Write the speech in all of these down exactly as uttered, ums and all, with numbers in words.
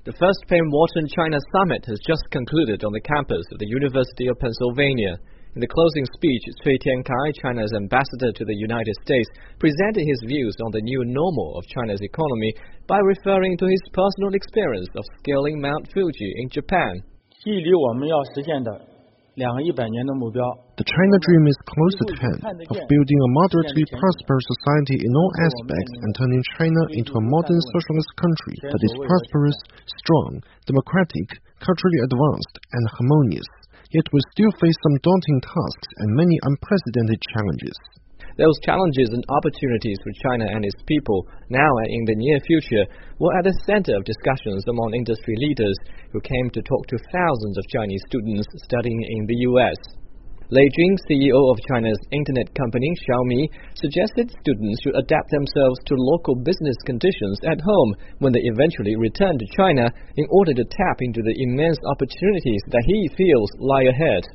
The first Penn-Wharton China Summit has just concluded on the campus of the University of Pennsylvania. In the closing speech, Cui Tiankai, China's ambassador to the United States, presented his views on the new normal of China's economy by referring to his personal experience of scaling Mount Fuji in Japan. The China dream is close at hand, of building a moderately prosperous society in all aspects and turning China into a modern socialist country that is prosperous, strong, democratic, culturally advanced, and harmonious. Yet we still face some daunting tasks and many unprecedented challenges. Those challenges and opportunities for China and its people, now and in the near future, were at the center of discussions among industry leaders who came to talk to thousands of Chinese students studying in the U S. Lei Jun, C E O of China's internet company Xiaomi, suggested students should adapt themselves to local business conditions at home when they eventually return to China in order to tap into the immense opportunities that he feels lie ahead.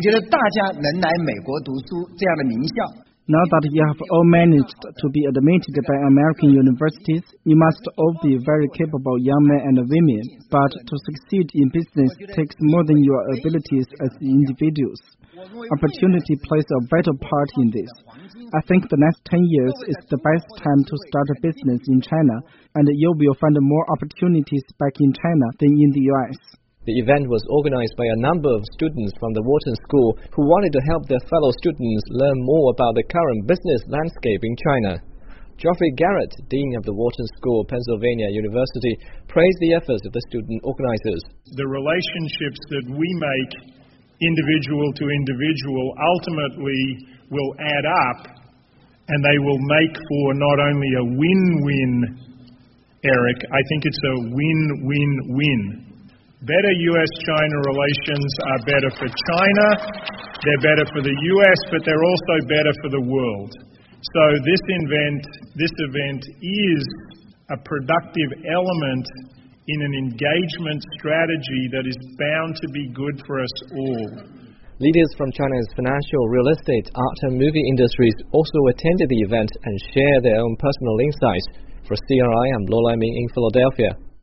Now that you have all managed to be admitted by American universities, you must all be very capable young men and women. But to succeed in business takes more than your abilities as individuals. Opportunity plays a vital part in this. I think the next ten years is the best time to start a business in China, and you will find more opportunities back in China than in the U S. The event was organized by a number of students from the Wharton School who wanted to help their fellow students learn more about the current business landscape in China. Geoffrey Garrett, Dean of the Wharton School, Pennsylvania University, praised the efforts of the student organizers. The relationships that we make individual to individual ultimately will add up, and they will make for not only a win-win, Eric, I think it's a win-win-win. Better U S China relations are better for China, they're better for the U S, but they're also better for the world. So this event, this event is a productive element in an engagement strategy that is bound to be good for us all. Leaders from China's financial, real estate, art and movie industries also attended the event and shared their own personal insights. For C R I, I'm Lo Lai Ming in Philadelphia.